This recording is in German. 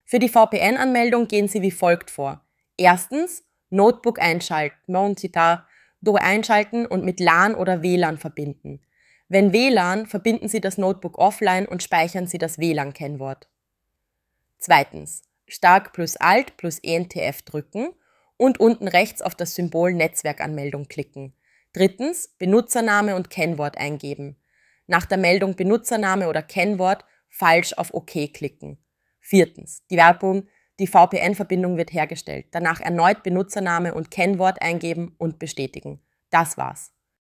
Für die VPN-Anmeldung gehen Sie wie folgt vor. Erstens, Notebook einschalten, einschalten und mit LAN oder WLAN verbinden. Wenn WLAN, verbinden Sie das Notebook offline und speichern Sie das WLAN-Kennwort. Zweitens, Stark plus Alt plus ENTF drücken und unten rechts auf das Symbol Netzwerkanmeldung klicken. Drittens, Benutzername und Kennwort eingeben. Nach der Meldung Benutzername oder Kennwort falsch auf OK klicken. Viertens, die Werbung, die VPN-Verbindung wird hergestellt. Danach erneut Benutzername und Kennwort eingeben und bestätigen. Das war's.